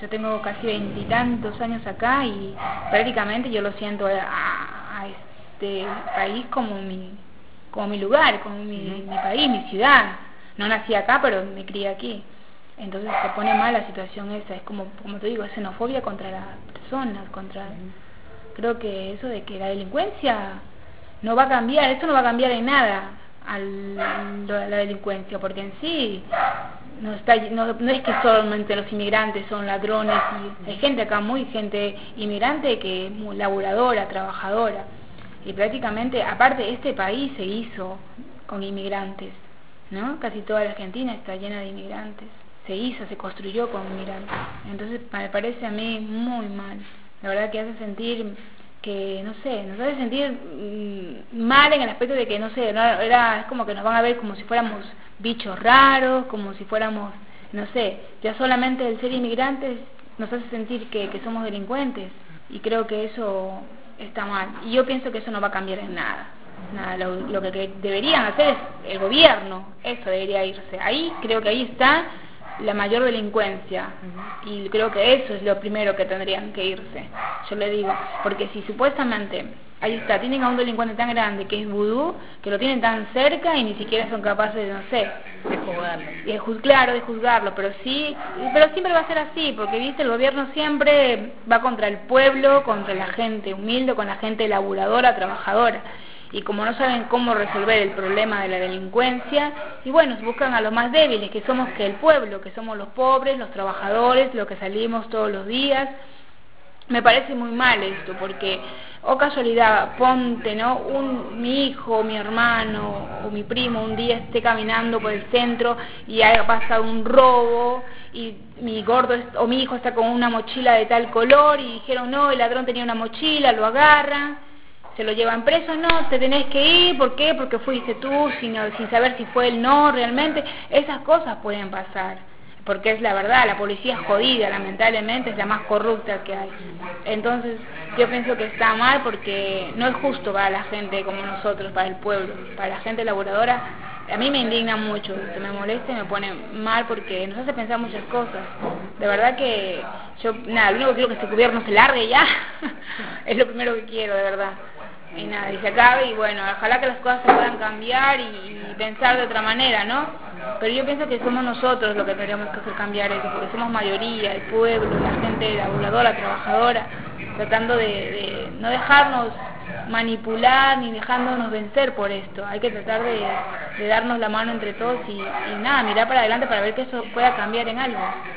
Yo tengo casi 20 y tantos años acá y prácticamente yo lo siento a este país como mi lugar, como mi país, mi ciudad. No nací acá, pero me crié aquí. Entonces se pone mal la situación esa, es como te digo, es xenofobia contra las personas, creo que eso de que la delincuencia no va a cambiar, esto no va a cambiar en nada la delincuencia, porque en sí no es que solamente los inmigrantes son ladrones, y hay gente acá, gente inmigrante que es muy laburadora, trabajadora, y prácticamente, aparte, este país se hizo con inmigrantes, ¿no? Casi toda la Argentina está llena de inmigrantes, se construyó con inmigrantes. Entonces me parece a mí muy mal, la verdad que hace sentir que, no sé, nos hace sentir mal en el aspecto de que, no sé, es como que nos van a ver como si fuéramos bichos raros, como si fuéramos, no sé, ya solamente el ser inmigrantes nos hace sentir que somos delincuentes, y creo que eso está mal, y yo pienso que eso no va a cambiar en nada. Lo que deberían hacer es el gobierno, eso debería irse, ahí creo que ahí está la mayor delincuencia, y creo que eso es lo primero que tendrían que irse, yo le digo, porque si supuestamente ahí está, tienen a un delincuente tan grande que es vudú, que lo tienen tan cerca y ni siquiera son capaces de, no sé, de juzgarlo, pero siempre va a ser así, porque viste, el gobierno siempre va contra el pueblo, contra la gente humilde, con la gente laburadora, trabajadora, y como no saben cómo resolver el problema de la delincuencia, y bueno, buscan a los más débiles, que somos el pueblo, que somos los pobres, los trabajadores, los que salimos todos los días. Me parece muy mal esto, porque, casualidad, ponte, ¿no? Mi hijo, mi hermano o mi primo un día esté caminando por el centro y haya pasado un robo, y mi gordo o mi hijo está con una mochila de tal color y dijeron, no, el ladrón tenía una mochila, lo agarran, se lo llevan preso, no, te tenés que ir, ¿por qué? Porque fuiste tú, sin saber si fue él, no, realmente, esas cosas pueden pasar, porque es la verdad, la policía es jodida, lamentablemente es la más corrupta que hay. Entonces yo pienso que está mal, porque no es justo para la gente como nosotros, para el pueblo, para la gente laburadora. A mí me indigna mucho, se me molesta y me pone mal, porque nos hace pensar muchas cosas. De verdad que yo, nada, lo único que quiero es que este gobierno se largue ya, es lo primero que quiero, de verdad. Y nada, y se acabe, y bueno, ojalá que las cosas se puedan cambiar y pensar de otra manera, ¿no? Pero yo pienso que somos nosotros los que tendríamos que hacer cambiar eso, porque somos mayoría, el pueblo, la gente laburadora, trabajadora, tratando de no dejarnos manipular ni dejándonos vencer por esto. Hay que tratar de darnos la mano entre todos y nada, mirar para adelante para ver que eso pueda cambiar en algo.